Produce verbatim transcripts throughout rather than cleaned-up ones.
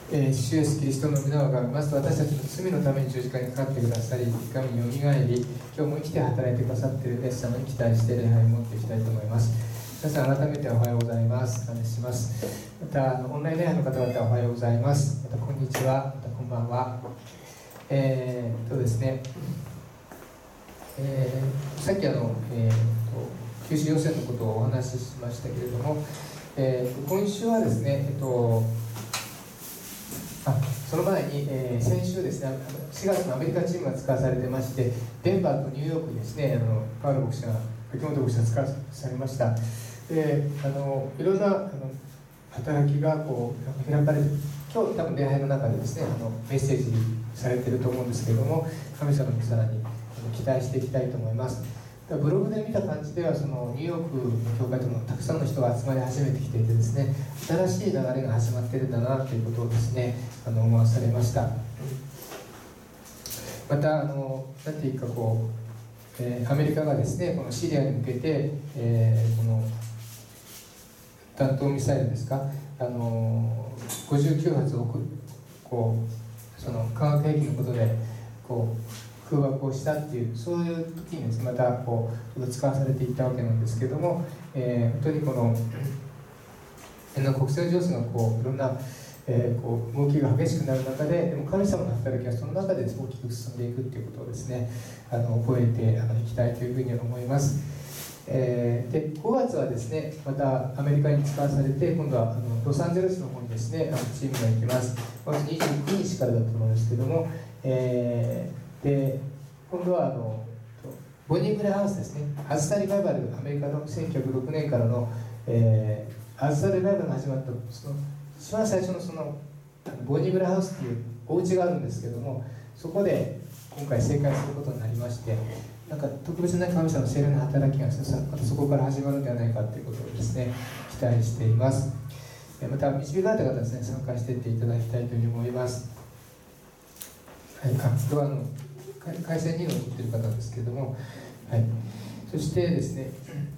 えー、主イエスキリストの皆をがまず私たちの罪のために十字架にかかってくださり、神によみがえり、今日も生きて働いてくださっているイエス様に期待して礼拝を持っていきたいと思います。皆さん改めておはようございます。感謝します。またあのオンライン礼拝の方々おはようございます。またこんにちは、またこんばんは。えー、っとですね、えー、さっきあの、えー、っと九州予選のことをお話ししましたけれども、えー、今週はですね、えっとあその前に、えー、先週ですね、しがつのアメリカチームが使わされてまして、デンバーとニューヨークにですね、あのパウロ牧師が秋元牧師が使わされました。であのいろんなあの働きがこう開かれて、今日多分礼拝の中でですね、あのメッセージされていると思うんですけれども、神様にさらに期待していきたいと思います。ブログで見た感じでは、そのニューヨークの教会ともたくさんの人が集まり始めてきていてですね、新しい流れが始まっているんだなということをですね、あの思わされました。またあのなんていうかこう、えー、アメリカがですね、このシリアに向けて、えー、この弾道ミサイルですか、あのごじゅうきゅうはつをこうその化学兵器のことでこう空爆をしたっていう、そういう時にです、ね、またこうちょっと使わされていったわけなんですけども、えー、本当にこの国際情勢がこういろんな、えー、こう動きが激しくなる中で、でも神様の働きはその中で大きく進んでいくっていうことをですね、あの覚えてあのいきたいというふうに思います。えー、でごがつはですね、またアメリカに使わされて、今度はあのロサンゼルスの方にですね、あのチームが行きます。ごがつにじゅうくにちからだと思うんですけども、えーで今度はあのボニー・ブレハウスですね、アズサリバイバル、アメリカのせんきゅうひゃくろくねんからの、えー、アズサリバイバルが始まったその一番最初のそのボニー・ブレハウスっていうお家があるんですけども、そこで今回正解することになりまして、なんか特別な神様の聖霊の働きがまたそこから始まるんではないかということをですね、期待しています。また導かれた方ですね、参加していっていただきたいというふうに思います。はい、あこれはあの回線にの持っている方ですけれども、はい、そしてですね、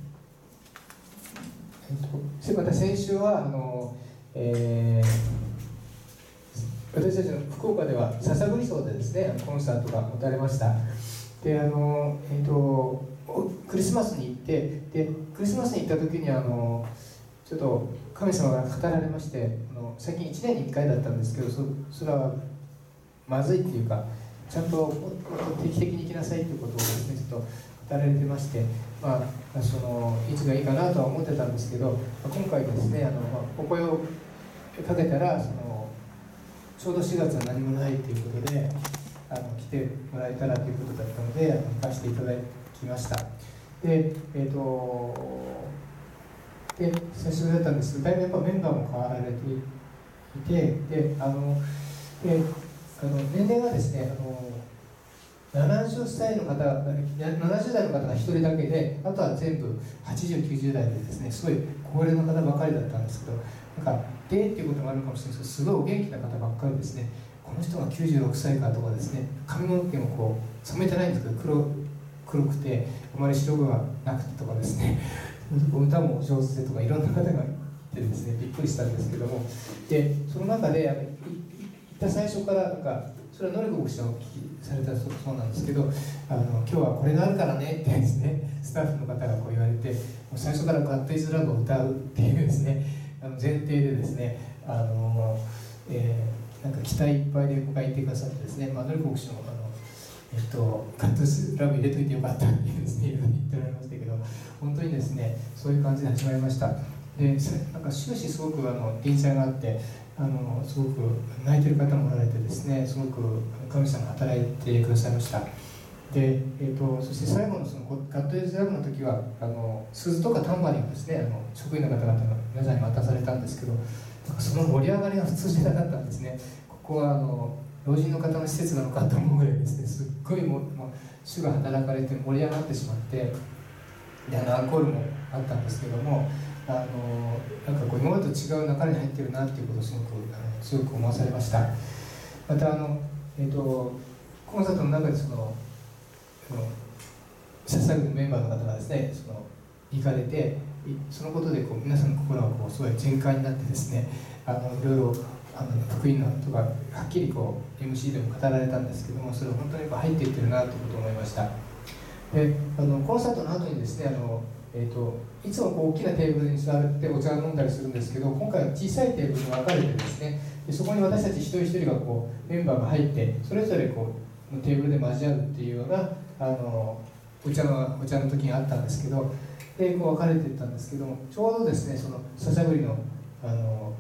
えっと、また先週はあの、えー、私たちの福岡では笹栗荘でですね、コンサートが持たれました。であの、えっと、クリスマスに行って、でクリスマスに行った時にあのちょっと神様が語られまして、あの最近いちねんにいっかいだったんですけど、そ, それはまずいっていうか、ちゃんと定期的に行きなさいということをですね、ちょっと語られてまして、まあ、そのいつがいいかなとは思ってたんですけど、今回ですね、あの、まあ、お声をかけたら、そのちょうどしがつは何もないということで、あの来てもらえたらということだったので、あの行かせていただきました。で、えっと、で久しぶりだったんですけど、だいぶやっぱメンバーも変わられていて、で、あの、であの年齢がですね、あのななじゅっさいの方、ななじゅうだいの方がひとりだけで、あとは全部はちじゅう、きゅうじゅうだいでですね、すごい高齢の方ばかりだったんですけど、なんかでっていうこともあるかもしれないですけど、すごいお元気な方ばっかりですね、この人がきゅうじゅうろくさいかとかですね、髪の毛もこう染めてないんですけど、黒黒くてあまり白くがなくてとかですね、歌も上手でとかいろんな方がいてですね、びっくりしたんですけども、でその中であの最初からなんかそれはノリコ牧師がお聞きされたそうなんですけど、あの今日はこれがあるからねってですね、スタッフの方がこう言われて、最初から「ガッドイズラブ」を歌うっていうですね、あの前提でですね、あの、えー、なんか期待いっぱいで僕が言ってくださってですね、まあ、ノリコ牧師もあの、えっと、ガッドイズラブ入れといてよかったっていうですね、いろいろ言っておられましたけど、本当にですね、そういう感じで始まりました。でなんか終始すごくあの臨済があって、あのすごく泣いてる方もおられてですね、すごく神様が働いてくださいました。で、えー、とそして最後のそのガッドイズラブの時はあの鈴とかタンバリンをですね、あの職員の方々が皆さんに渡されたんですけど、なんかその盛り上がりが普通じゃなかったんですね。ここはあの老人の方の施設なのかと思うぐらいですね、すっごいもう、もう主が働かれて盛り上がってしまって、であのアンコールもあったんですけども、あのなんかこう今までと違う流れに入ってるなっていうことをすごくあの強く思わされました。またあの、えー、とコンサートの中でそのササグのメンバーの方がですね、その行かれて、そのことでこう皆さんの心がこうすごい全開になってですね、あのいろいろあの福音のとかはっきりこう エムシー でも語られたんですけども、それ本当にこう入っていってるなということを思いました。であのコンサートの後にですね、あの、えー、といつもこう大きなテーブルに座ってお茶を飲んだりするんですけど、今回は小さいテーブルに分かれてですね、でそこに私たち一人一人がこうメンバーが入ってそれぞれこうテーブルで交わるっていうようなあのお茶のお茶の時があったんですけど、でこう分かれていったんですけども、ちょうどですねその笹栗のあの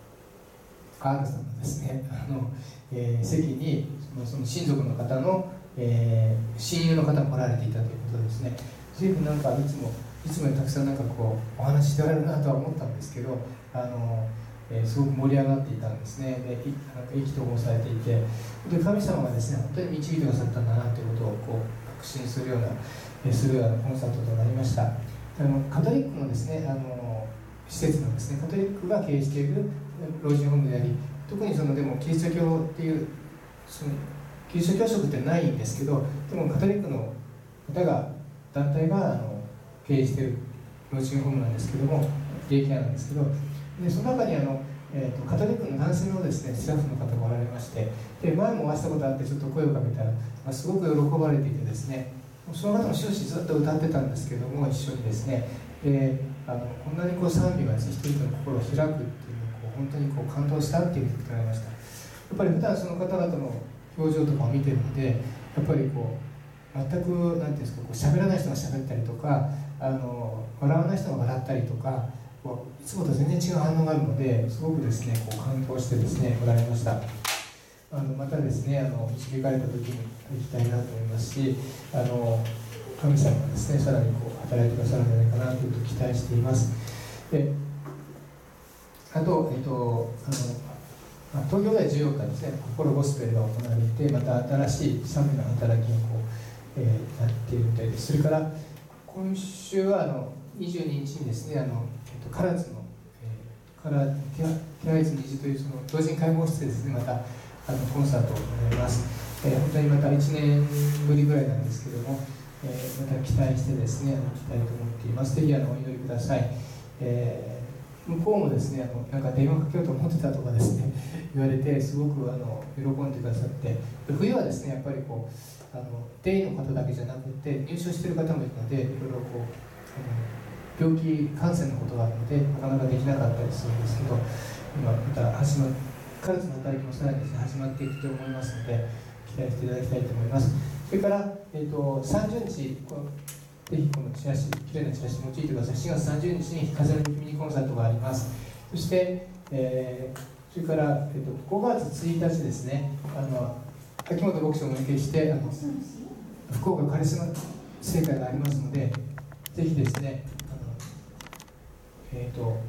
R さんのですねあの、えー、席にその、その親族の方の、えー、親友の方も来られていたということですね。随分なんかいつもいつもよりたくさんなんかこうお話ししておられるなとは思ったんですけど、あの、えー、すごく盛り上がっていたんですね。でなんか意気投合されていて、で神様がですね本当に導いてくださったんだなということをこう確信するような、えー、するようなコンサートとなりました。あのカトリックのですねあの施設のですねカトリックが経営している老人ホームであり、特にそのでもキリスト教っていうそのキリスト教職ってないんですけど、でもカトリックの方が団体があの経営している老人ホームなんですけども、デイケアなんですけど、でその中にあの、えー、とカトリックの男性のですねスタッフの方がおられまして、で前もお会いしたことあってちょっと声をかけたら、まあ、すごく喜ばれていてですね、その方も終始ずっと歌ってたんですけども一緒にですね、であのこんなにこう賛美がですね人々の心を開くっていうのをこう本当にこう感動したっていうことがありました。やっぱり普段その方々の表情とかを見てるので、やっぱりこう全く何ていうんですか、こう喋らない人が喋ったりとか、あの笑わない人が笑ったりとか、こういつもと全然違う反応があるので、すごくですねこう感動してですねおられました。あのまたですねあの導かれた時に行きたいなと思いますし、あの神様がですねさらにこう働いてくださるんじゃないかなということを期待しています。であと、えっと、あの東京ではじゅうよっかですね心ゴスペルが行われて、また新しい賛美の働きがこう、えー、なっているみたいです。それから今週はあのにじゅうににちにですねあの、えっと、唐津の、えー、唐津虹というその同人介護施設ですね、またあのコンサートを行います。えー、本当にまたいちねんぶりぐらいなんですけども、えー、また期待してですね、あの来たいと思っています。ぜひあのお祈りください。えー、向こうもですね、あのなんか電話かけようと思ってたとかですね、言われて、すごくあの喜んでくださって、冬はですね、やっぱりこう、あのデイの方だけじゃなくて、入所している方もいるので、いろいろこう、あの病気、感染のことがあるので、なかなかできなかったりするんですけど、今また始まカルツの働きもさらにですね、始まっていくと思いますので、期待していただきたいと思います。それから、えー、とさんじゅうにち、このぜひこのチラシ、きれいなチラシ用いてください。しがつさんじゅうにちに風のミニコンサートがあります。そして、えー、それから、えー、とごがつついたちですね、あの秋元牧師をお招きして、あの福岡カリスマ聖会がありますので、ぜひですね、あのえっ、ー、と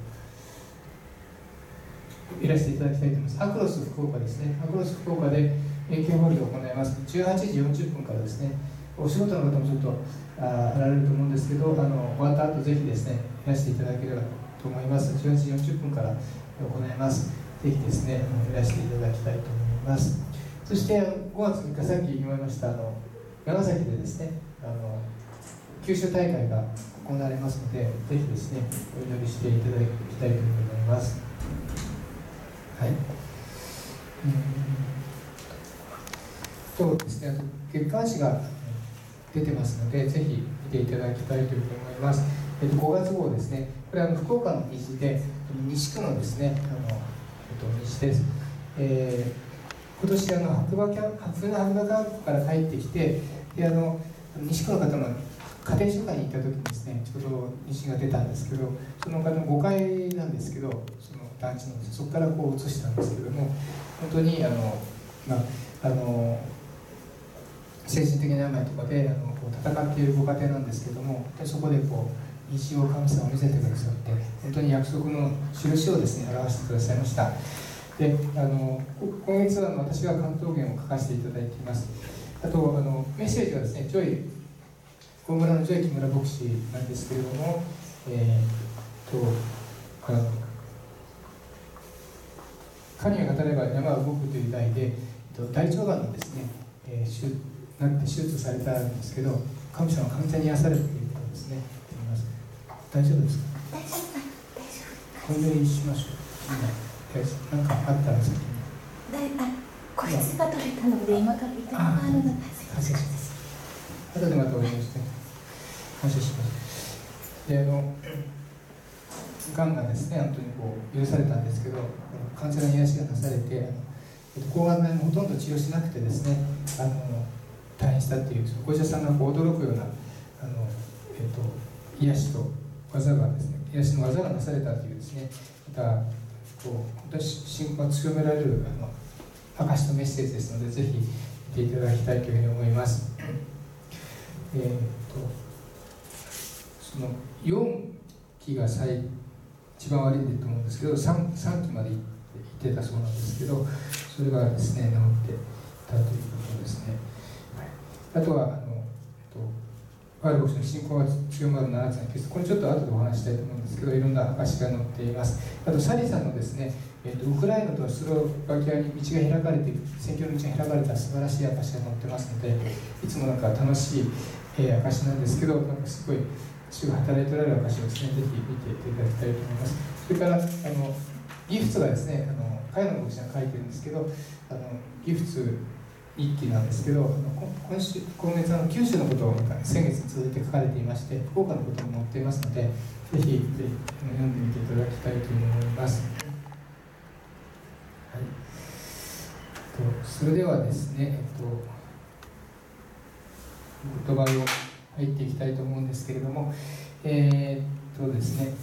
いらしていただきたいと思います。アクロス福岡ですね。アクロス福岡で円形ホールで行います。じゅうはちじよんじゅっぷんからですね。お仕事の方もちょっとああられると思うんですけど、あの終わった後ぜひですね、いらしていただければと思います。じゅうはちじよんじゅっぷんから行います。ぜひですね、あのいらしていただきたいと思います。そしてごがつみっか、さっき言われましたあの長崎でですね、あの九州大会が行われますので、ぜひですね、お祈りしていただきたいと思います。はい。うんそうですね、あと月刊誌が出てますので、ぜひ見ていただきたいというふうに思います。えっと、ごがつ号ですね、これはあの福岡の虹で、西区のですね、あの、えっと、虹です。えー、今年あの白馬キャン冬の白馬キャンプから帰ってきて、であの西区の方の家庭紹介に行った時にですね、ちょうど虹が出たんですけど、その方のごかいなんですけど、その団地のそこからこう映したんですけども、本当にあの、まあ、あの精神的な病とかであのこう戦っているご家庭なんですけども、でそこでこう虹を神様を見せてくださって、本当に約束の印をですね表してくださいました。であの今月は私が関東言を書かせていただいています。あとあのメッセージはですね、ジョイ大村のジョイ木村牧師なんですけれども、えー、とあの神が語れば山は動くという題で、大腸がんのですね、えー、なって手術されたんですけど、神様は完全に癒されるということですね。大丈夫ですか？大丈夫。お祈りしましょう。 なんかあったんですか？ 個室が取れたので、今から行ってもらうのが感謝します。後でまたお願いして感謝します。で、あのがんがですね、本当にこう許されたんですけど、カウンセラーに癒しがなされて、あの抗がん剤もほとんど治療しなくてですね、あの退院したっていうお医者さんがこう驚くようなあの、えっと、癒しと技がですね、癒しの技がなされたというですね、またこう本当に信仰が強められるあの証のメッセージですので、ぜひ見ていただきたいというふうに思います。えー、とそのよんきが最一番悪いんだと思うんですけど、 3, 3期まで行ってたそうなんですけど、それがですね治ってたということですね。はい、あとはあの、えっと、パウロ牧師の信仰が強まるななつのケース、これちょっと後でお話したいと思うんですけど、いろんな証が載っています。あとサリさんのですね、えっと、ウクライナとスロバキアに道が開かれている、宣教の道が開かれた素晴らしい証が載ってますので、いつもなんか楽しい、えー、証なんですけど、なんかすごい主が働いておられる証をですね、ぜひ見ていただきたいと思います。それからあのギフツがですね、あの茅野牧師が書いてるんですけど、あのギフツ日記なんですけど、今週今月あの九州のことを先月に続いて書かれていまして、福岡のことも載っていますので、ぜひぜひ読んでみていただきたいと思います。はい、とそれではですね、えっと、言葉を入っていきたいと思うんですけれども、えー、っとですね、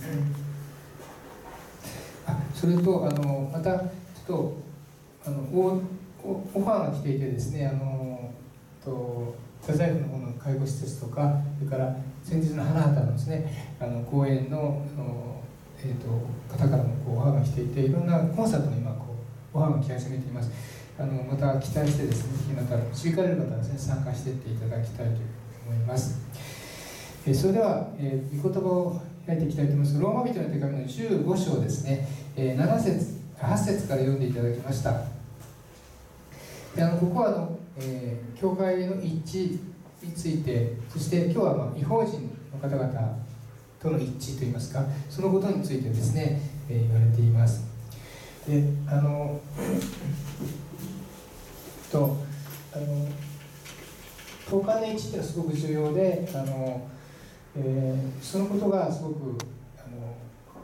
あそれとあのまたちょっとあのオファーが来ていてですね、あのと太宰府の方の介護施設とか、それから先日の花畑のですね、あの公園の、えー、と方からもこうオファーが来ていて、いろんなコンサートに今こうオファーが来始めています。あのまた期待してですね、ぜひまた導かれる方はですね、参加していっていただきたいと思います。えー、それでは、えー、御言葉を開いていきたいと思います。ローマ人の手紙のじゅうご章ですね、えー、なな節はち節から読んでいただきました。であのここはあの、えー、教会の一致について、そして今日は、まあ、異邦人の方々との一致といいますか、そのことについてですね、えー、言われています。であのとあの教会の一致というのはすごく重要で、あの、えー、そのことがすごくあの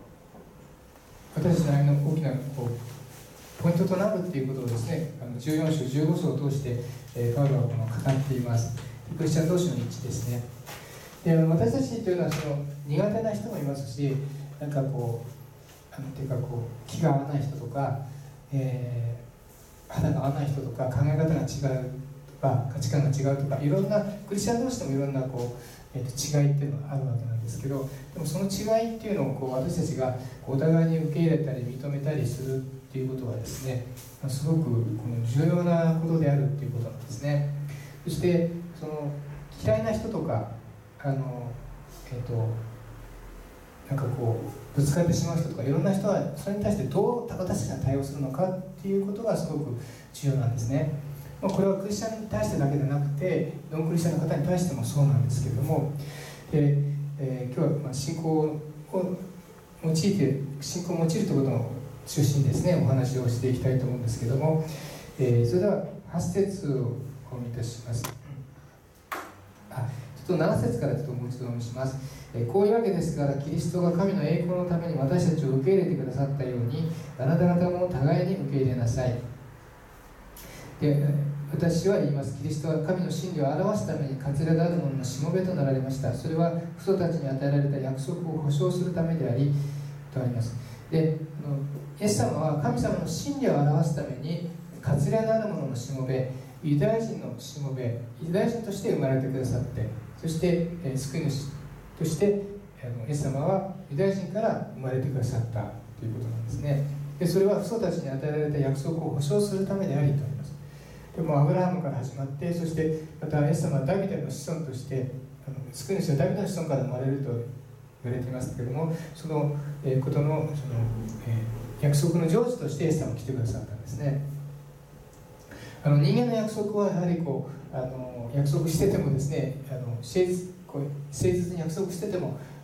私たちの間の大きなこうポイントとなるということをですね、あのじゅうよん章じゅうご章を通して、えー、パウロはこの語っています。クリスチャン同士の一致ですね。で私たちというのはその苦手な人もいますし、なんかこうあのていうかこう気が合わない人とか、えー、肌が合わない人とか、考え方が違うとか、価値観が違うとか、いろんなクリスチャン同士でもいろんなこう、えー、と違いっていうのがあるわけなんですけど、でもその違いっていうのをこう私たちがお互いに受け入れたり認めたりするっていうことはですね、すごくこの重要なことであるっていうことなんですね。そしてその嫌いな人とか、あのえっ、ー、となんかこうぶつかってしまう人とか、いろんな人はそれに対してどう私たちが対応するのかっていうことがすごく重要なんですね。これはクリスチャンに対してだけでなくて、ノンクリスチャンの方に対してもそうなんですけれども、で、えー、今日はまあ信仰を用いて信仰を用いるということの中心にですね、お話をしていきたいと思うんですけれども、えー、それでははち節をお読みいたします。あちょっとなな節からちょっともう一度お読みします。えー、こういうわけですから、キリストが神の栄光のために私たちを受け入れてくださったように、あなた方も互いに受け入れなさい。で私は言います。キリストは神の真理を表すために割礼である者のしもべとなられました。それは父祖たちに与えられた約束を保証するためでありとあります。であのイエス様は神様の真理を表すために割礼のある者のしもべ、ユダヤ人のしもべ、ユダヤ人として生まれてくださって、そして、えー、救い主としてあのイエス様はユダヤ人から生まれてくださったということなんですね。でそれは父祖たちに与えられた約束を保証するためでありとあります。でもアブラハムから始まって、そしてまたイエス様はダビデの子孫として、あの救い主はダビデの子孫から生まれると言われていますけれども、その、えー、ことの、その、えー、約束の成就としてイエス様が来てくださったんですね。あの人間の約束はやはりこうあの約束しててもですね、あの誠実こう誠実に約束してても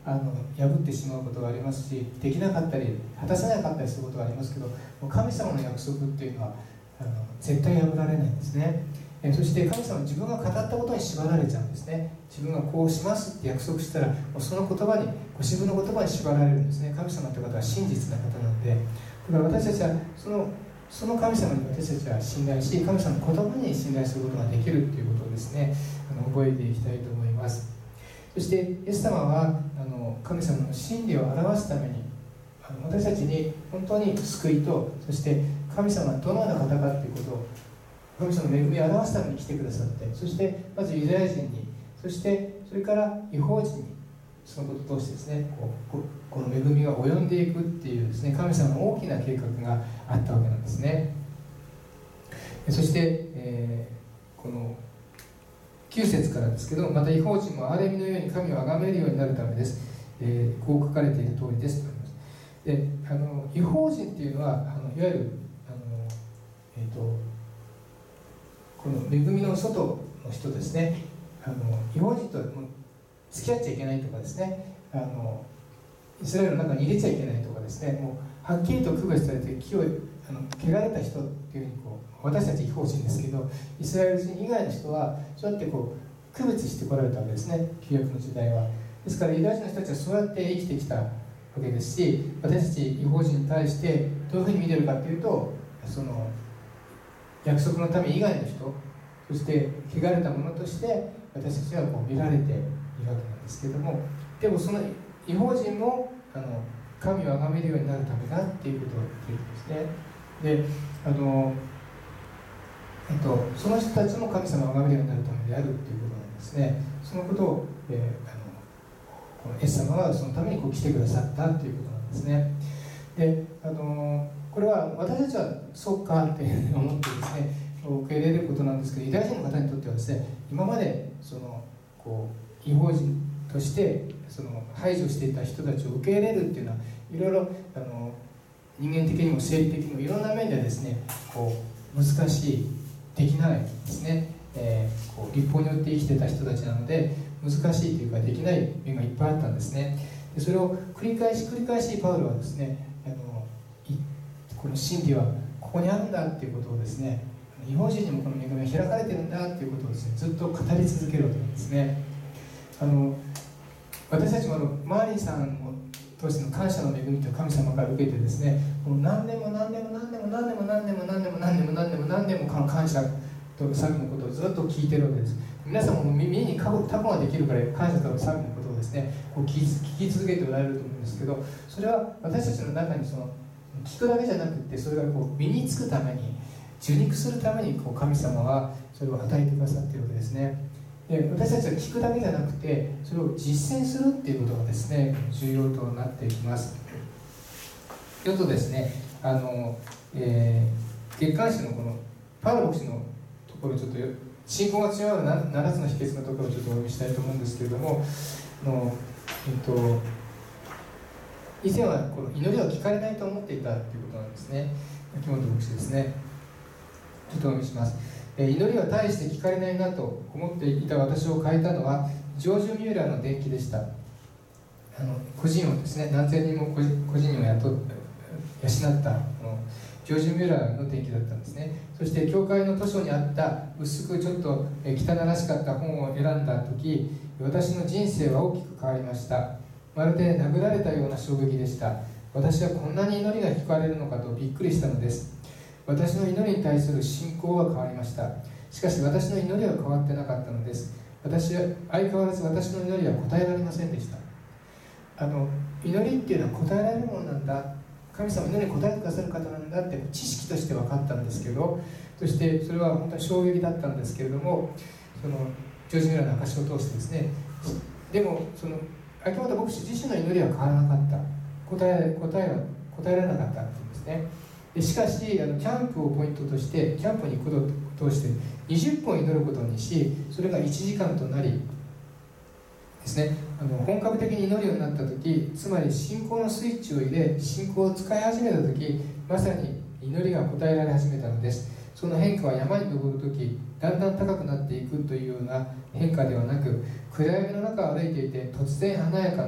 あの破ってしまうことがありますし、できなかったり果たせなかったりすることがありますけど、神様の約束っていうのはあの絶対破られないんですね。えそして神様は自分が語ったことに縛られちゃうんですね。自分がこうしますって約束したら、もうその言葉に、ご自分の言葉に縛られるんですね。神様という方は真実な方なので、だから私たちはそのその神様に私たちは信頼し、神様の言葉に信頼することができるということをですね、あの覚えていきたいと思います。そしてイエス様はあの神様の真理を表すために、あの私たちに本当に救いと、そして神様がどのような方かということを、神様の恵みを表すために来てくださって、そしてまずユダヤ人に、そしてそれから異邦人に、そのことを通してですね、こうこの恵みが及んでいくっていうですね、神様の大きな計画があったわけなんですね。そして、えー、このきゅう節からですけど、また異邦人も憐れみのように神を崇めるようになるためです、えー、こう書かれている通りですとあります。で、あの異邦人っていうのは、あのいわゆるあの、えー、とこの恵みの外の人ですね。あの異邦人とも付き合っちゃいけないとかですね、あのイスラエルの中に入れちゃいけないとかですね、もうはっきりと区別されて、清いあの汚れた人っていうふうにこう、私たち異邦人ですけど、イスラエル人以外の人はそうやってこう区別してこられたわけですね、旧約の時代は。ですからユダヤ人の人たちはそうやって生きてきたわけですし、私たち異邦人に対してどういうふうに見てるかというと、その約束の民以外の人、そして汚れたものとして私たちはこう見られているわけなんですけれども、でもその異邦人もあの神を崇めるようになるためだっていうことを言ってるんですね。で、あの、えっと、その人たちも神様を崇めるようになるためであるっていうことなんですね。そのことを、えー、あのこのイエス様はそのためにこう来てくださったっていうことなんですね。で、あのこれは私たちはそうかっていうふうに思ってですね、受け入れることなんですけど、ユダヤ人の方にとってはですね、今までそのこう異邦人としてその排除していた人たちを受け入れるっていうのは、いろいろあの人間的にも生理的にもいろんな面でですね、こう難しい、できないですね、えー、こう律法によって生きてた人たちなので、難しいというかできない面がいっぱいあったんですね。でそれを繰り返し繰り返しパウロはですね、あのこの真理はここにあるんだっていうことをですね、異邦人にもこの恵みが開かれてるんだっていうことをですね、ずっと語り続けるわけなんですね。あの私たちもあのマーリーさんを通しての感謝の恵みという神様から受けてですね、もう何年も何年も何年も何年も何年も何年も何年も何年も何年も感謝と賛美のことをずっと聞いてるわけです。皆さんも耳にタコができるから感謝と賛美のことをですね、こう聞き続けておられると思うんですけど、それは私たちの中にその聞くだけじゃなくて、それがこう身につくために、受肉するためにこう神様はそれを与えてくださっているわけですね。で私たちは聞くだけじゃなくて、それを実践するっていうことがですね、重要となっていきます。ちょっとですね、あの、えー、月刊誌のこのパウロ牧師のところ、ちょっと信仰が違うなななつの秘訣のところをちょっとお読みしたいと思うんですけれども、あの、えっと、以前はこの祈りは聞かれないと思っていたということなんですね。秋元牧師ですね。ちょっとお読みします。えー、祈りは大して聞かれないなと思っていた私を変えたのはジョージ・ミューラーの伝記でした。あの個人をですね、何千人も個人を雇養ったあのジョージ・ミューラーの伝記だったんですね。そして教会の図書にあった薄くちょっと汚らしかった本を選んだ時、私の人生は大きく変わりました。まるで殴られたような衝撃でした。私はこんなに祈りが聞かれるのかとびっくりしたのです。私の祈りに対する信仰は変わりました。しかし私の祈りは変わってなかったのです。私は相変わらず私の祈りは答えられませんでした。あの祈りっていうのは答えられるものなんだ、神様の祈りに答えてくださる方なんだって知識として分かったんですけど、そしてそれは本当に衝撃だったんですけれども、そのジョージ・ミューラーの証を通してですね、でもその秋元牧師自身の祈りは変わらなかった、答え答えは答えられなかったんですね。でしかしあのキャンプをポイントとして、キャンプに行くことを通してにじゅっぷん祈ることにし、それがいちじかんとなりですね、あの本格的に祈るようになった時、つまり信仰のスイッチを入れ信仰を使い始めた時、まさに祈りが応えられ始めたのです。その変化は山に登る時だんだん高くなっていくというような変化ではなく、暗闇の中を歩いていて突然華やかな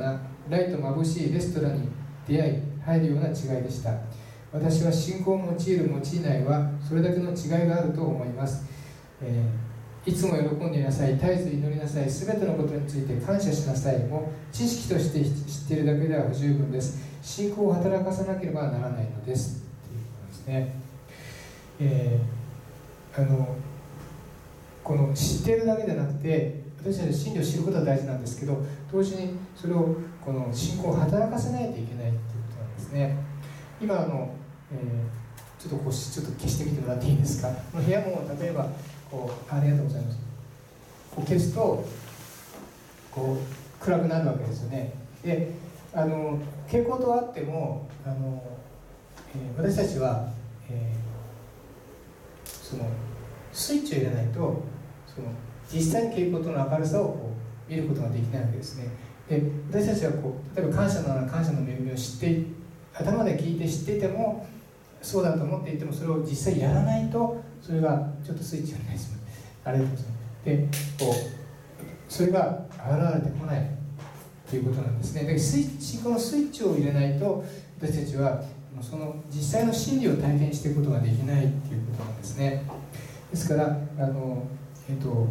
ライト眩しいレストランに出会い入るような違いでした。私は信仰を用いる用いないはそれだけの違いがあると思います。えー、いつも喜んでいなさい、絶えず祈りなさい、すべてのことについて感謝しなさいも知識として知っているだけでは不十分です。信仰を働かさなければならないのですということですね。えー、あのこの知っているだけでなくて、私たち真理を知ることは大事なんですけど、同時にそれをこの信仰を働かせないといけないということなんですね。今あの、えー、ちょっとこうちょっと消してみてもらっていいですか。この部屋も例えばこうありがとうございます。こう消すとこう暗くなるわけですよね。で、あの蛍光灯あってもあの、えー、私たちは、えー、そのスイッチを入れないとその実際に蛍光灯の明るさをこう見ることができないわけですね。で、私たちはこう例えば感謝のような感謝の恵みを知って頭で聞いて知っていてもそうだと思っていてもそれを実際やらないとそれがちょっとスイッチがないですよね。あれですね。で、こうそれが現れてこないということなんですね。で、スイッチこのスイッチを入れないと私たちはその実際の真理を体験していくことができないということなんですね。ですからあのえっとあの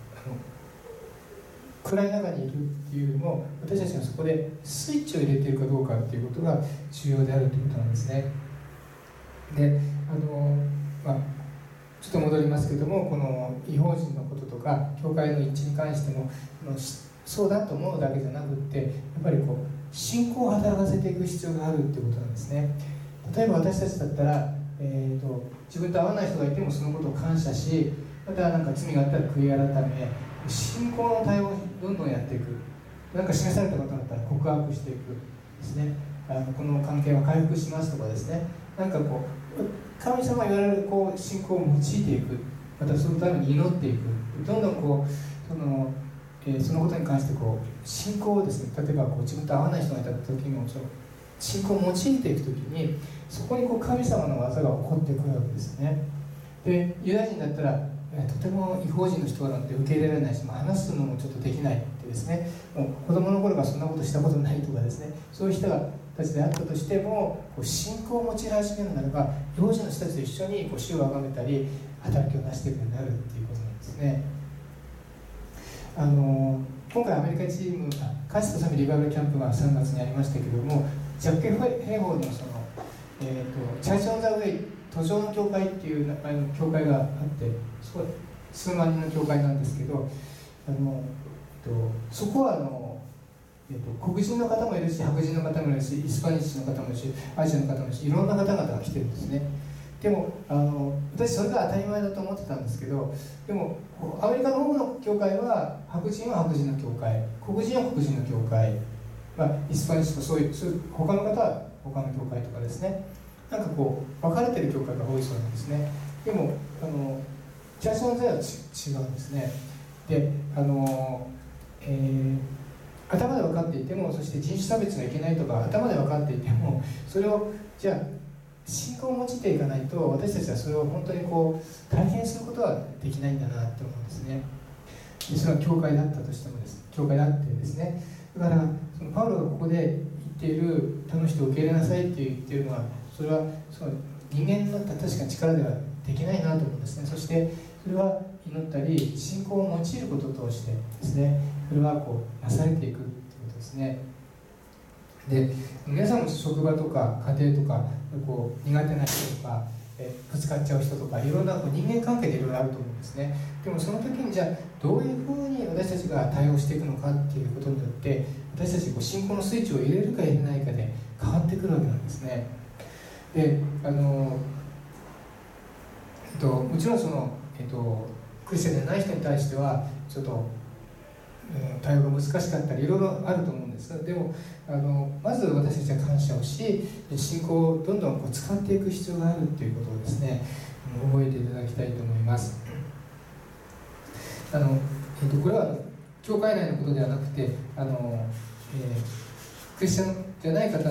暗い中にいるっていうよりも私たちがそこでスイッチを入れているかどうかっていうことが重要であるということなんですね。で、あのまあちょっと戻りますけども、この異邦人のこととか教会の一致に関してもそうだと思うだけじゃなくってやっぱりこう信仰を働かせていく必要があるっていうことなんですね。例えば私たちだったら、えーと、自分と合わない人がいてもそのことを感謝し、また何か罪があったら悔い改め、信仰の対応をどんどんやっていく。何か示されたことだったら告白していくですね。あのこの関係は回復しますとかですね。なんかこう神様言われるこう信仰を用いていく、またそのために祈っていく、どんどんこうその、えー、そのことに関してこう信仰をですね、例えばこう自分と合わない人がいた時にもその信仰を用いていく時にそこにこう神様の技が起こってくるわけですね。で、ユダヤ人だったらとても異邦人の人なんて受け入れられないし、話すのもちょっとできないってですね、もう子供の頃からそんなことしたことないとかですね、そういう人たちであったとしてもこう信仰を用い始めるならば異邦人の人たちと一緒にこう主を崇めたり働きをなしていくようになるっていうことなんですね。あの今回アメリカチームカシスとサミリバイバルキャンプがさんがつにありましたけれども、ジャッケ兵法のその、えーと、チャーチ・オン・ザ・ウェイ途上の教会っていう名前の教会があって、そこ数万人の教会なんですけど、あの、えっと、そこはあの、えっと、黒人の方もいるし白人の方もいるしイスパニッシュの方もいるしアジアの方もいるしいろんな方々が来てるんですね。でもあの私それが当たり前だと思ってたんですけど、でもアメリカの多くの教会は白人は白人の教会、黒人は黒人の教会、まあ、イスパニッシュとそういう、そういう他の方は他の教会とかですね、なんかこう分かれてる教会が多いそうなんですね。でもあのチャーチの時はち違うんですね。で、あの、えー、頭で分かっていても、そして人種差別がいけないとか頭で分かっていても、それをじゃあ信仰を用いていかないと私たちはそれを本当にこう体験することはできないんだなって思うんですね。でそれは教会だったとしてもです、教会だってですね。だからそのパウロがここで言っている他の人を受け入れなさいって言っているのは、それはその人間の確かに力ではできないなと思うんですね。そしてそれは祈ったり信仰を用いることを通してですね、それはこうなされていくということですね。で、皆さんも職場とか家庭とかこう苦手な人とかえぶつかっちゃう人とかいろんなこう人間関係でいろいろあると思うんですね。でもその時にじゃあどういうふうに私たちが対応していくのかっていうことによって私たちこう信仰のスイッチを入れるか入れないかで変わってくるわけなんですね。で、あの、えっと、もちろんその、えっと、クリスチャンでない人に対してはちょっと対応が難しかったりいろいろあると思うんです。でもあのまず私たちは感謝をし信仰をどんどんこう使っていく必要があるということをですね覚えていただきたいと思います。あの、えっと、これは教会内のことではなくてあの、えー、クリスチャンじゃない方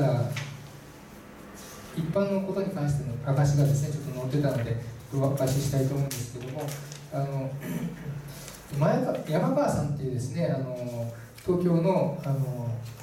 一般のことに関しての証がですねちょっと載ってたのでお明かししたいと思うんですけども、あの前山川さんっていうですねあの東京のあの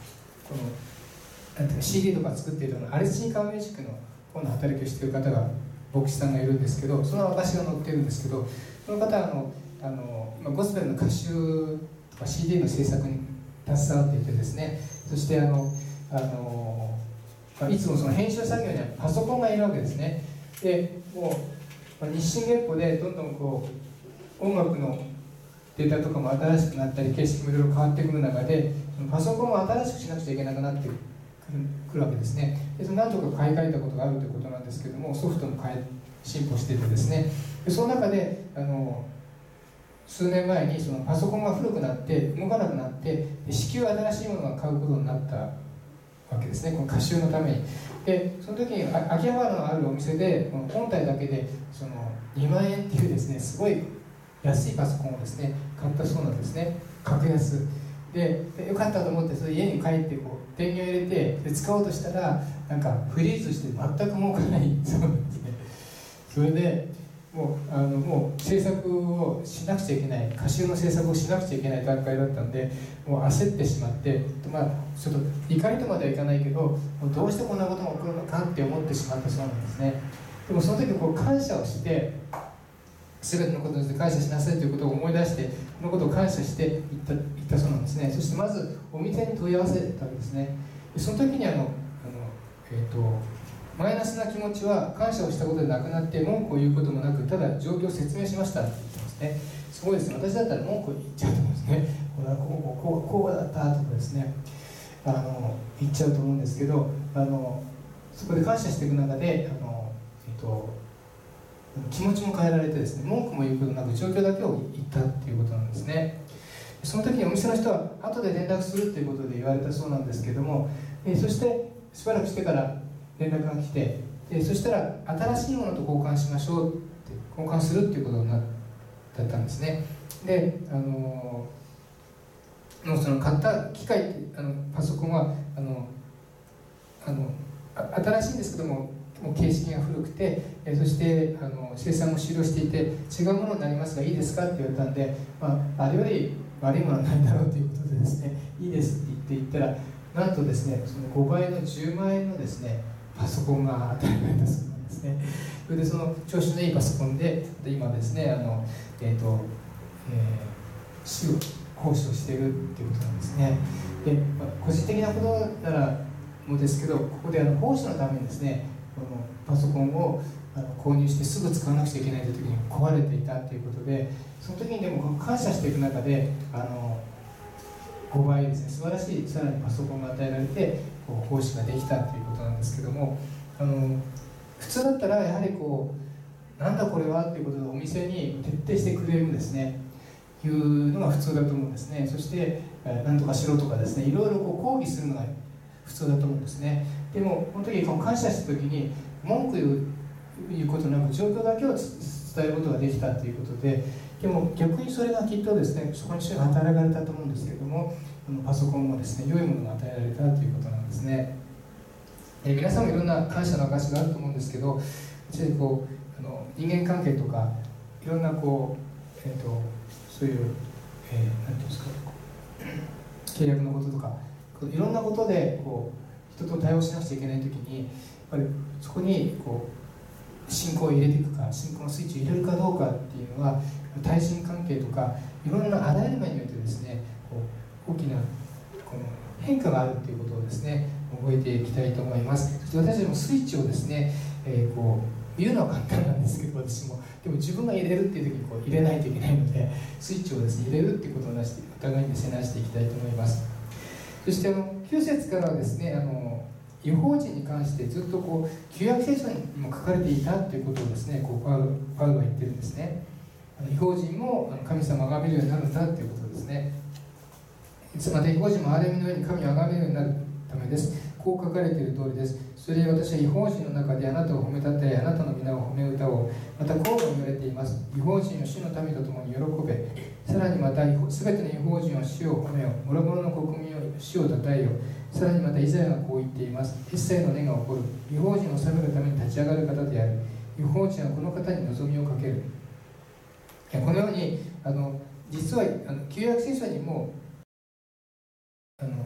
このなんていうか シーディー とか作っているようなアレスチンカーミュージックの方の働きをしている方が牧師さんがいるんですけど、その証が載ってるんですけど、その方はあのあの今ゴスペルの歌集とか シーディー の制作に携わっていてですね、そしてあのあのいつもその編集作業にはパソコンがいるわけですね。でもう日進月歩でどんどんこう音楽のデータとかも新しくなったり形式もいろいろ変わってくる中で、パソコンを新しくしなくちゃいけなくなってくるくるわけですね。でその何とか買い替えたことがあるということなんですけども、ソフトも変え進歩していてですね、でその中であの数年前にそのパソコンが古くなって動かなくなって、で至急新しいものが買うことになったわけですね、この歌集のために。でその時に秋葉原のあるお店でこの本体だけでそのにまんえんっていうですね、すごい安いパソコンをですね買ったそうなんですね、格安で。でよかったと思ってそれ家に帰ってこう電源を入れてで使おうとしたら、なんかフリーズして全く動かないそうなんですね。それでもうあのもう制作をしなくちゃいけない、歌集の制作をしなくちゃいけない段階だったんで、もう焦ってしまって、まあ、ちょっと怒りとまではいかないけど、もうどうしてこんなことが起こるのかって思ってしまったそうなんですね。でもその時こう感謝をして、全てのことについて感謝しなさいということを思い出して、このことを感謝して言った言ったそうなんですね。そしてまずお店に問い合わせたわけですね。でその時にあのあの、えー、とマイナスな気持ちは感謝をしたことでなくなって、文句を言うこともなく、ただ状況を説明しましたって言ってますね。すごいですね。私だったら文句を言っちゃうと思うんですね。こうこうこうこうだったとかですね、あの言っちゃうと思うんですけど、あのそこで感謝していく中であの、えー、と気持ちも変えられてですね、文句も言うことなく状況だけを言ったっていうことなんですね。その時にお店の人は後で連絡するということで言われたそうなんですけども、えそしてしばらくしてから連絡が来て、でそしたら新しいものと交換しましょうって、交換するっていうことになったんですね。であのもうその買った機械、あのパソコンはあのあの新しいんですけども、もう形式が古くて、えそしてあの生産も終了していて違うものになりますがいいですかって言われたんで、まあ、あれより悪いものはないだろうということでですね、いいですって言って言ったら、なんとですね、そのごばいのじゅうまんえんのですねパソコンが与えられたそうなんですね。それでその調子のいいパソコンで今ですね、あの、えーとえー、死を奉仕をしているっていうことなんですね。で、まあ、個人的なことならもですけど、ここであの奉仕のためにですね、このパソコンをあの購入してすぐ使わなくちゃいけないという時に壊れていたということで、その時にでも感謝していく中であのごばいですね、素晴らしいさらにパソコンが与えられてこう奉仕ができたということなんですけども、あの普通だったらやはりこうなんだこれはということでお店に徹底してクレームですねいうのが普通だと思うんですね。そして何とかしろとかですね、いろいろこう抗議するのが普通だと思うんですね。でもこの時この感謝した時に文句言ういうことなく状況だけを伝えることができたということで、でも逆にそれがきっとですね、そこに主が働かれたと思うんですけれども、このパソコンもですね良いものが与えられたということなんですね。え皆さんもいろんな感謝の証があると思うんですけど、こうあの人間関係とかいろんなこう、えー、とそういう、えー、なんていうんですか、契約のこととかいろんなことでこう人と対応しなくちゃいけないときに、やっぱりそこにこう信仰を入れていくか、信仰のスイッチを入れるかどうかっていうのは、対人関係とかいろんなあらゆる面においてですね、こう大きなこの変化があるということをですね覚えていきたいと思います。そして私たちもスイッチをですね、えー、こう言うのは簡単なんですけど、私もでも自分が入れるっていう時にこう入れないといけないので、スイッチをですね入れるっていうことをなしてお互いにですねなしていきたいと思います。そしてあのきゅう節からはですね、あの異邦人に関してずっとこう旧約聖書にも書かれていたということをですね、こうパウロ、パウロが言ってるんですね。異邦人も神様を崇めるようになるんだということですね。また異邦人も憐れみのように神を崇めるようになるためです。こう書かれている通りです。それで私は異邦人の中であなたを褒めたたえ、あなたの皆を褒め歌おう。またこうも言われています。異邦人を主の民と共に喜べ。さらにまたすべての異邦人を主を褒めよ。諸々の国民を主をたたえよ。さらにまたイザヤがこう言っています。一切の根が起こる。異邦人を治めるために立ち上がる方である。異邦人はこの方に望みをかける。このようにあの実はあの旧約聖書にもあの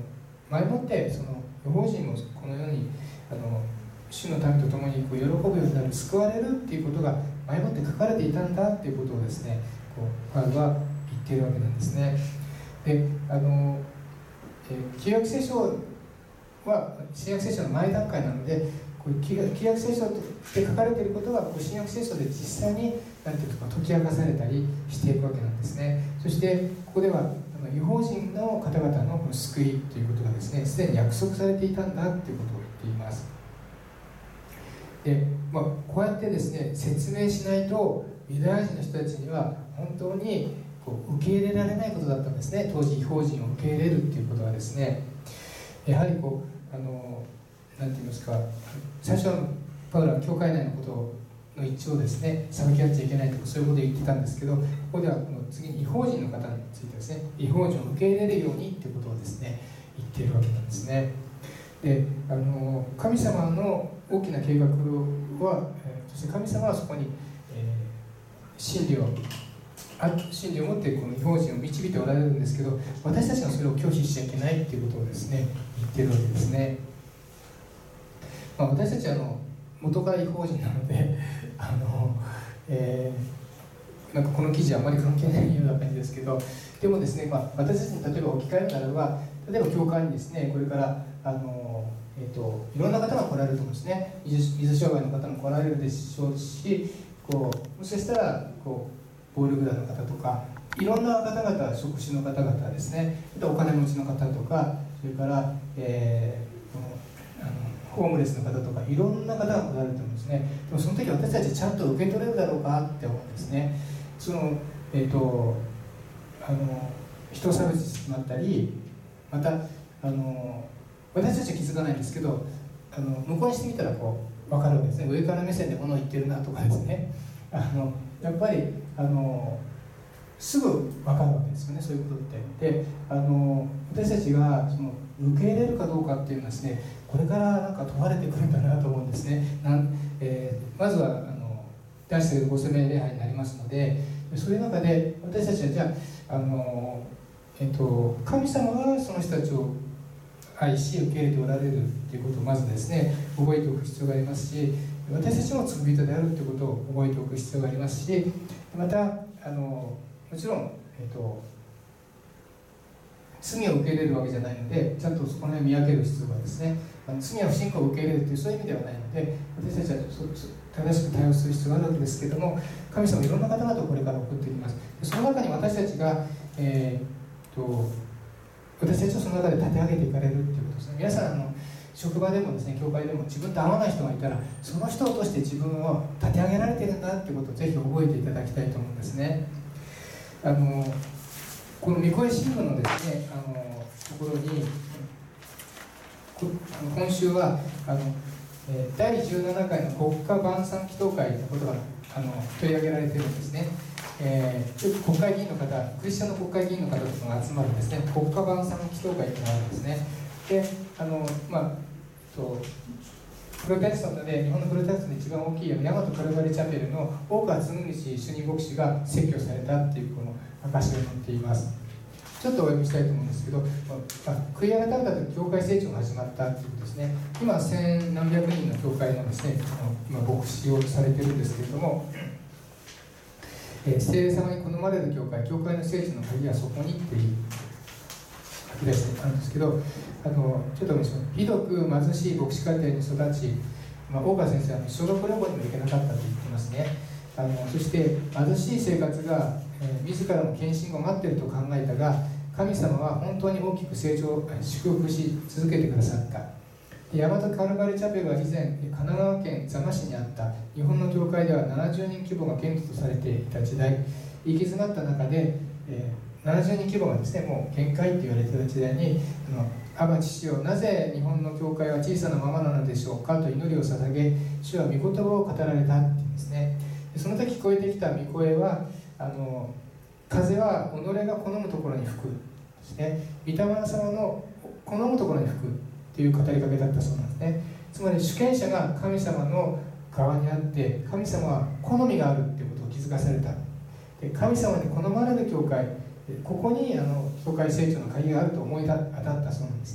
前もってその予報人もこのようにあの主の民と共にこう喜ぶようになる、救われるっていうことが前もって書かれていたんだっていうことをですね、こうパウロは言っているわけなんですね。で、あの、えー、旧約聖書は新約聖書の前段階なので、こう旧約聖書で書かれていることがこう新約聖書で実際に何ていうか解き明かされたりしていくわけなんですね。そしてここでは異邦人の方々のこの救いということがですね、すでに約束されていたんだということを言っています。で、まあ、こうやってですね説明しないとユダヤ人の人たちには本当にこう受け入れられないことだったんですね。当時異邦人を受け入れるっていうことはですね、やはりこうあのなんて言いますか、最初はパウロは教会内のことの一致をですね裁き合っちゃいけないとかそういうことを言ってたんですけど、ここではこの次に異邦人の方についてですね、異邦人を受け入れるようにっていうことをですね言っているわけなんですね。で、あの神様の大きな計画は、えー、そして神様はそこに、えー、真理を真理を持ってこの異邦人を導いておられるんですけど、私たちがそれを拒否しちゃいけないっていうことをですね言っているわけですね。まあ、私たちはあの元から異邦人なのであの、えー、なんかこの記事はあまり関係ないような感じですけど、でもですね、まあ、私たちに例えば置き換えるならば、例えば教会にですねこれからあの、えー、といろんな方が来られると思うんですね。水障害の方も来られるでしょうし、こうもしかしたらこう暴力団の方とかいろんな方々、職種の方々ですね、お金持ちの方とか、それから、えー、あのホームレスの方とかいろんな方が来られると思うんですね。でもその時私たちちゃんと受け取れるだろうかって思うんですね。その、えー、とあの人差別してしまったり、またあの私たちは気づかないんですけど、あの向こうにしてみたらこう分かるわけですね。上から目線で物を言ってるなとかですね、あのやっぱりあのすぐ分かるわけですよね、そういうことって。で、あの私たちがその受け入れるかどうかっていうのはですね、これからなんか問われてくるんだなと思うんですね。なん、えー、まずはあの出しているご説明礼拝になりますので、そういう中で私たちはじゃあ、あの、えっと、神様がその人たちを愛し受け入れておられるということをまずですね覚えておく必要がありますし、私たちも罪人であるということを覚えておく必要がありますし、またあのもちろん、えっと、罪を受け入れるわけじゃないので、ちゃんとそこの辺見分ける必要がですね、あの罪は不信仰を受け入れるというそういう意味ではないので、私たちは正しく対応する必要があるわけですけれども、神様いろんな方々をこれから送っていきます。その中に私たちが、えー、と私たちをその中で立て上げていかれるということですね。皆さんあの職場でもですね、教会でも自分と合わない人がいたら、その人を通して自分を立て上げられているんだということをぜひ覚えていただきたいと思うんですね。あのこの御声新聞のですね、あのところに今週はあのだいじゅうななかいの国家晩餐祈祷会のことがあの取り上げられているんですね。えー、国会議員の方、クリスチャンの国会議員の方とかが集まるんですね、国家晩餐祈祷会というのがあるんですね。で、あのまあとプロテスタントで、日本のプロテスタントで一番大きい大和カルバリチャペルの大川嗣道主任牧師が説教されたっていうこの証が載っています。ちょっとお読みしたいと思うんですけど、まあ、悔い改めたと教会成長が始まったっていうことですね。今千何百人の教会のですね、今牧師をされてるんですけれども、えー、聖霊様に好まれる教会、教会の聖地の鍵はそこにっていう書き出してあるんですけど、あのちょっとお見せします。ひどく貧しい牧師家庭に育ち、まあ、大川先生は小学旅行にも行けなかったと言ってますね。あのそして貧しい生活が、えー、自らの献身が待っていると考えたが、神様は本当に大きく成長、祝福し続けてくださった。大和カルバリチャペルは以前神奈川県座間市にあった日本の教会ではななじゅうにん規模が顕著とされていた時代、行き詰まった中で、えー、ななじゅうにん規模がですねもう限界と言われていた時代に、あのアバ父よ、なぜ日本の教会は小さなままなのでしょうかと祈りを捧げ、主は御言葉を語られたっていうんですね。その時聞こえてきた御声は、あの風は己が好むところに吹くですね。御霊様の好むところに吹くっていう語りかけだったそうなんですね。つまり主権者が神様の側にあって、神様は好みがあるっていうことを気づかされた。で、神様に好まれる教会、ここにあの教会成長の鍵があると思い当たったそうなんですね。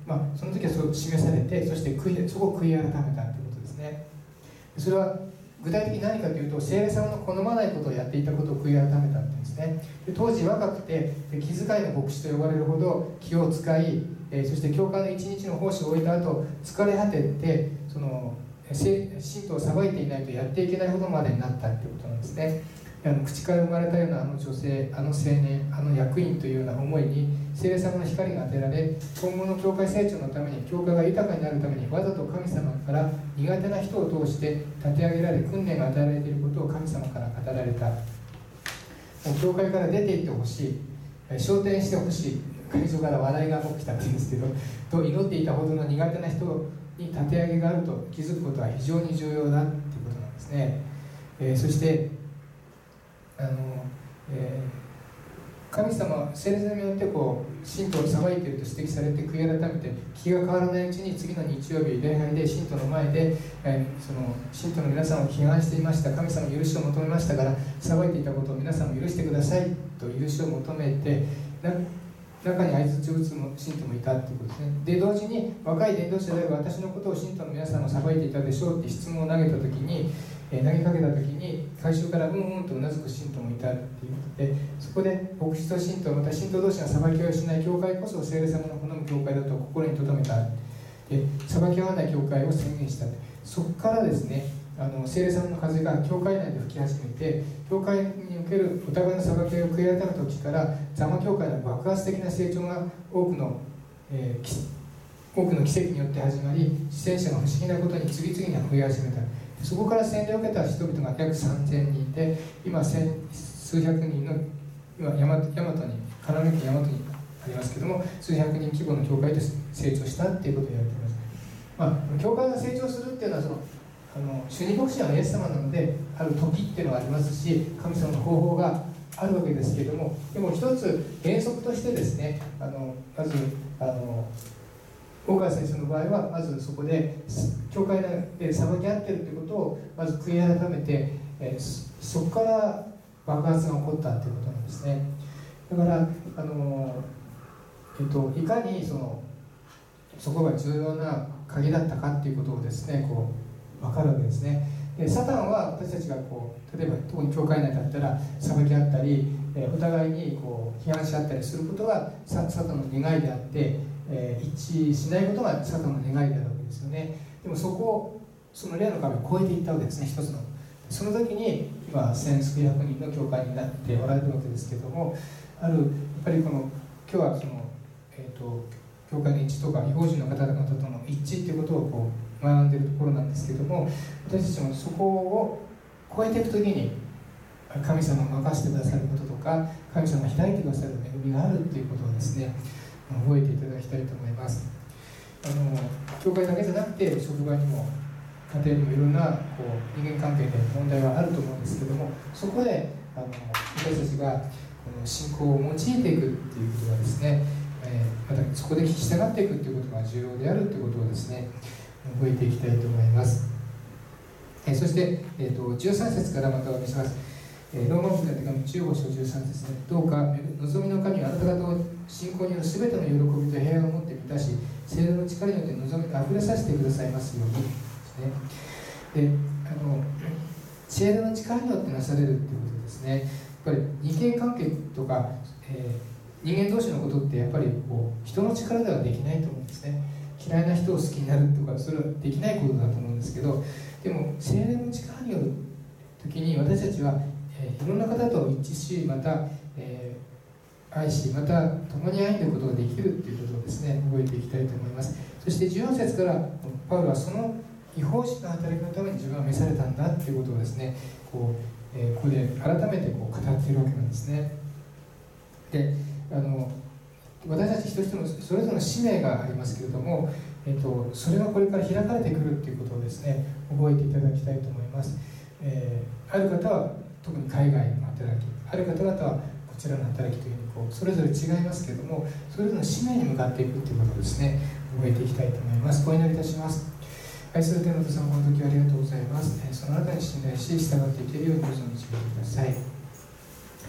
まあ、その時はそう示されて、そして悔いそこを悔い改めたということですね。それは具体的に何かというと、聖霊様の好まないことをやっていたことを悔い改めたんですね。で当時若くて気遣いの牧師と呼ばれるほど気を使い、えー、そして教会の一日の奉仕を終えた後疲れ果てて、その信徒を裁いていないとやっていけないほどまでになったということなんですね。あの口から生まれたようなあの女性、あの青年、あの役員というような思いに聖霊様の光が当てられ、今後の教会成長のために、教会が豊かになるために、わざと神様から苦手な人を通して立て上げられ、訓練が与えられていることを神様から語られた。もう教会から出て行ってほしい、昇天してほしい、会場から笑いが起きたって言うんですけど、と祈っていたほどの苦手な人に立て上げがあると気づくことは非常に重要だということなんですね。えー、そしてあの、えー、神様、聖霊によってこう信徒を裁いていると指摘されて悔い改めて、気が変わらないうちに次の日曜日礼拝で信徒の前で、えー、その信徒の皆さんを批判していました。神様に許しを求めましたから、裁いていたことを皆さんも許してくださいと許しを求めて、な中に相槌を打つ信徒もいたということですね。で同時に若い伝道者である私のことを信徒の皆さんも裁いていたでしょうって質問を投げたときに、えー、投げかけたときに会場からうんうんとうなずく信徒もいたっていうことで、そこで牧師と信徒、また信徒同士が裁き合いをしない教会こそ聖霊様の好む教会だと心に留めた。で裁き合わない教会を宣言した。そこからですね、あの聖霊様の風が教会内で吹き始めて、教会におけるお互いの裁き合いを悔い改めた時から座間教会の爆発的な成長が多くの、えー、多くの奇跡によって始まり、出演者が不思議なことに次々に増え始めた。そこから洗礼を受けた人々が約さんぜんにんいて、今千数百人の今大和に要の県大和にありますけども、数百人規模の教会で成長したっていうことをやっています。まあ、教会が成長するっていうのはそのあの主任牧師はイエス様なので、ある時っていうのがありますし、神様の方法があるわけですけれども、でも一つ原則としてですね、あのまずあの大川先生の場合はまずそこで教会で裁き合っているということをまず悔い改めて、えー、そこから爆発が起こったということなんですね。だからあの、えっと、いかにそのそこが重要な鍵だったかっていうことをですね、こう分かるわけですね。でサタンは私たちがこう例えば特に教会内だったら裁き合ったり、えー、お互いにこう批判し合ったりすることが サ, サタンの願いであって、えー、一致しないことがサタンの願いであるわけですよね。でもそこをその霊の壁を越えていったわけですね、一つの。その時に今千数百人の教会になっておられるわけですけれども、あるやっぱりこの今日はその、えー、と教会の一致とか異邦人の方々との一致ということをこう学んでいるところなんですけども、私たちもそこを超えていくときに神様を任せてくださることとか、神様が開いてくださる恵みがあるということをですね、覚えていただきたいと思います。あの教会だけじゃなくて職場にも家庭にもいろんなこう人間関係で問題はあると思うんですけども、そこであの私たちがこの信仰を用いていくっていうことがですね、えー、またそこで聞き従っていくということが重要であるということをですね、覚えていきたいと思います。えー、そして、えー、とじゅうさん節からまたお見せします。えー、ローマ人の手紙じゅうご章じゅうさん節ね、どうか望みの神はあなた方を信仰によるすべての喜びと平安を持って満たし、聖霊の力によって望みがあふれさせてくださいますようにですね。であの聖霊の力によってなされるということですね。やっぱり人間関係とか、えー、人間同士のことってやっぱりこう人の力ではできないと思うんですね。嫌いな人を好きになるとか、それはできないことだと思うんですけど、でも聖霊の力による時に私たちは、えー、いろんな方と一致し、また、えー、愛し、また共に歩んでいくことができるということをですね、覚えていきたいと思います。そしてじゅうよん節からパウロはその違法人の働きのために自分は召されたんだということをですね、こう、えー、ここで改めてこう語っているわけなんですね。であの私たち一人一人のそれぞれの使命がありますけれども、えー、とそれがこれから開かれてくるということをですね、覚えていただきたいと思います。えー、ある方は特に海外の働き、ある方々はこちらの働きというふうにこうそれぞれ違いますけれども、それぞれの使命に向かっていくということをですね、覚えていきたいと思います。お祈りいたします。愛する天の父様、この時はありがとうございます。そのあなたに信頼し従っていけるようにどうぞ導いてください。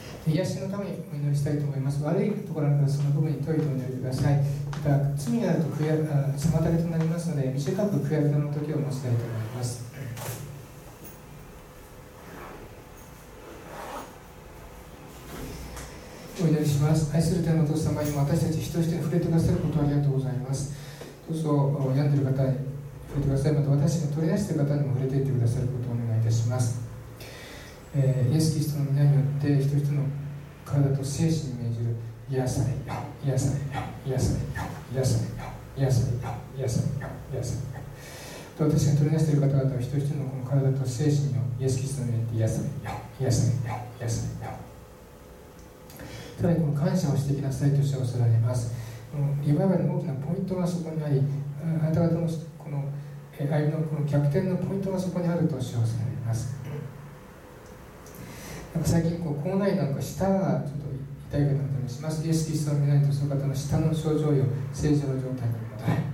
癒しのためにお祈りしたいと思います。悪いところからその部分に解いてお祈りください。また罪があると悔や妨げとなりますので、短く悔やみの時を持ちたいと思います。お祈りします。愛する天のお父様にも私たち人として触れてくださることをありがとうございます。どうぞ病んでいる方に触れてください。また私が取り出している方にも触れていってくださることをお願いいたします。えー、イエス・キリストの皆によって人々の体と精神に命じる癒されよ、癒されよ、癒されよ、癒されよ、癒されよ、癒されよ、癒されよ。私が取り出している方々は一人一人のこの体と精神をイエス・キリストによって癒されよ、癒されよ、癒されよ。さらにこの感謝をしていきなさいとしておせられます。リバイバルの大きなポイントがそこにあり、あなた方のこの歩みのこの逆転のポイントがそこにあるとしておせられます。なんか最近こう口内なんか舌がちょっと痛いようになったりします。イエス・キリストの皆にとその方の舌の症状よ正常の状態に戻れ。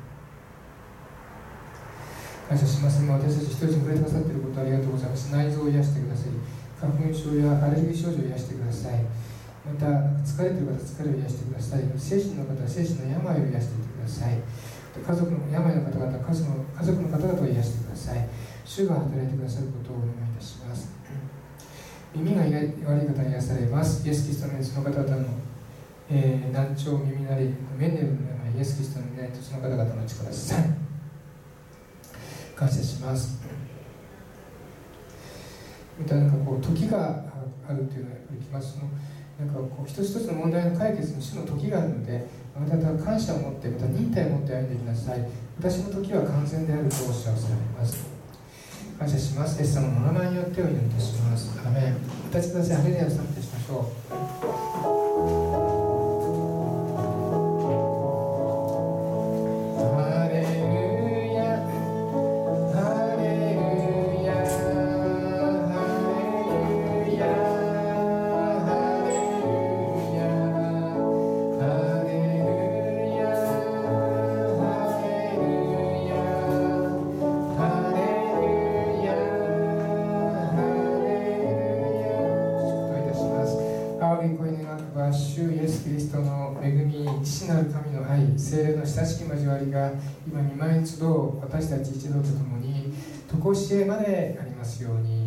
感謝します。今私たち一人に触れてくださっていることありがとうございます。内臓を癒してください。花粉症やアレルギー症状を癒してください。また疲れている方は疲れを癒してください。精神の方は精神の病を癒していってください。家族の病の方々は家族の家族の方々を癒してください。主が働いてくださることをお願いいたします。耳が悪い方に癒されます。イエス・キリストの名でその方々の、えー、難聴、耳鳴り、メンデルの病、イエス・キリストの名でその方々の力さえ感謝します。またなんかこう時があるというのはやっぱりきます。そのなんかこう一つ一つの問題の解決に主の時があるので、あなたは感謝を持って、また忍耐を持って歩んでいきなさい。私の時は完全であるとおっしゃられます。感謝します。イエス様のお名前によってお祈りいたします。アメン。お立ちください。ハレルヤを賛美しましょう。聖霊の親しき交わりが今御前に集う私たち一同とともに常しえまでありますように。